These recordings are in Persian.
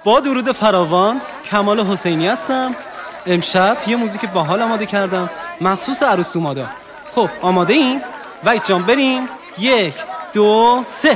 با درود فراوان، کمال حسینی هستم. امشب یه موزیک باحال آماده کردم مخصوص عروس دومادا. خب آماده این؟ وحید جان بریم. 1 2 3.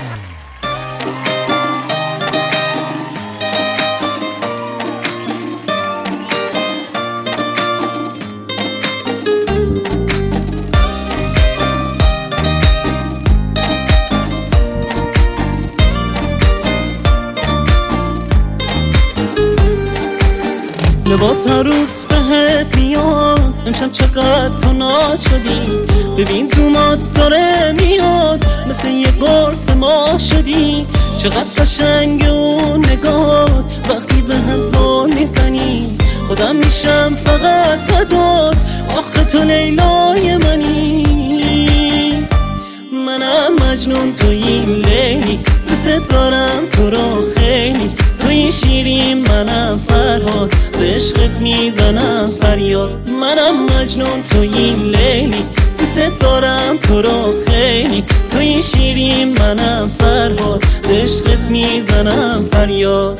لباس عروس بهت میاد، امشب چقدر تو ناز شدی. ببین دوماد داره میاد، مثل یه قرص ما شدی. چقدر قشنگ اون نگات وقتی به هم زل میزنی. خودم میشم فقط فدات، آخه تو لیلای منی. منم مجنون تویی لیلی، دوست دارم تو رو خیلی. توی شیرین منم فرهاد، ز عشقت میزنم فریاد. منم مجنون تویی لیلی، دوست دارم تو رو خیلی. توی شیرین منم فرهاد، ز عشقت میزنم فریاد.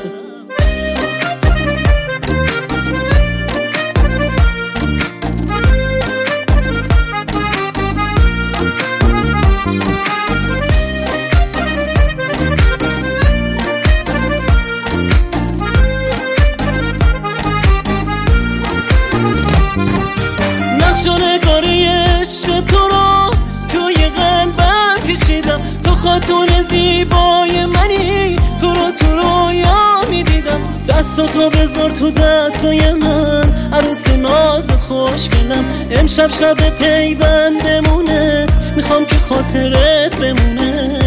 نگاری عشق تو رو توی قلبم کشیدم. تو خاتون زیبای منی، تو رویا میدیدم. دستاتو بذار تو دستای من، عروس ناز خوشگلم. امشب شب پیوندمونه، میخوام که خاطرت بمونه.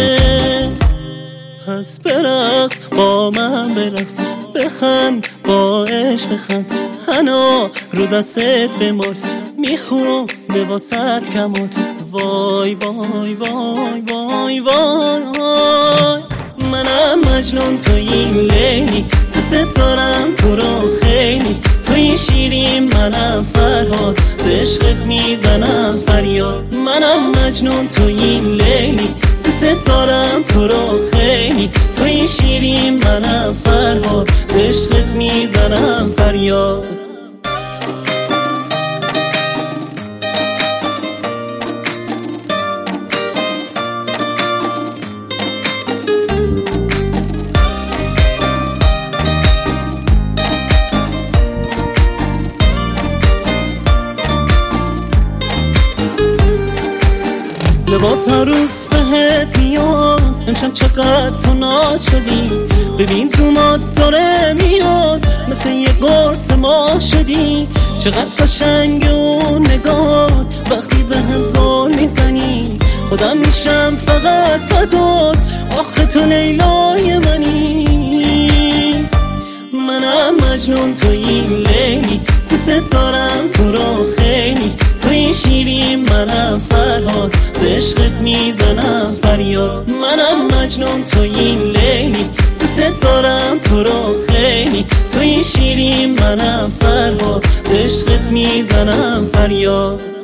پس برقص با من، برقص بخند با عشق بخند. هنو رو دستت بمال، میخوام به واسط کمال. وای وای وای وای وای. منم مجنون تویی لیلی، دوست دارم تو رو خیلی. توی شیرین منم فرهاد، ز عشقت میزنم فریاد. منم مجنون تویی لیلی، دوست دارم تو رو خیلی. توی شیرین منم فرهاد، ز عشقت میزنم فریاد. لباس عروس بهت میاد، امشب چقدر تو ناز شدی. ببین دوماد داره میاد، مثل یه قرص ما شدی. چقدر قشنگ اون نگات وقتی به هم زل میزنی. خودم میشم فقط فدات، آخه تو لیلای منی. منم مجنون تویی لیلی، دوست دارم تو رو خیلی. توی شیرین منم فرهاد، ز عشقت میزنم فریاد. منم مجنون تویی لیلی، دوست دارم تو رو خیلی. توی شیرین منم فرهاد، ز عشقت میزنم فریاد.